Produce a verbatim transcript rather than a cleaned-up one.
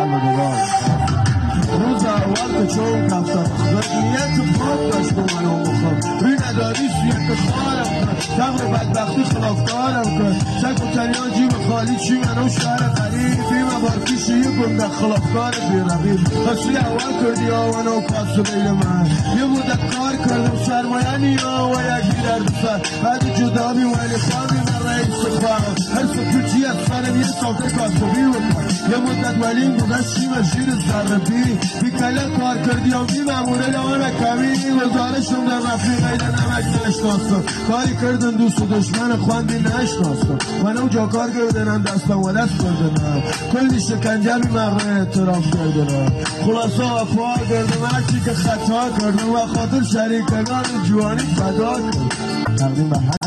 و دوبار روز اول که چون رفتم ذاتیت پاک داشت با من و مخم روی نداری سویت خارم کرد تقر بدبختی خلافکارم کرد چک و تنیان جیب خالی چی منو شهر قریب فیلم بارکیشی یه گنده خلافکار بیرقیب خسری اول کردی آوانه و پاس و بیل من یه مدت کار کردم سرمایه نیا و یکی در دوسر بعد جدا می ولی خواهی من رئیس خواهم هر سکوچی از سرم یه ساخته کاسبی بکن یه مدت ولی گذشتی مشیر زربی بی کله کار کردی و بی مموره لامه کمی گزارشم در رفیق ایده نمک نشناستم کاری کردن دوست و دشمن خواندی نشناستم منو جا کار کردنم دستم و دست کردنم کلی شکنجه بی مغره اعتراف کردنم خلاصه افعال کردم هرچی که خطا کردم و خاطر شریکگان جوانی فدا کردم تقدیم به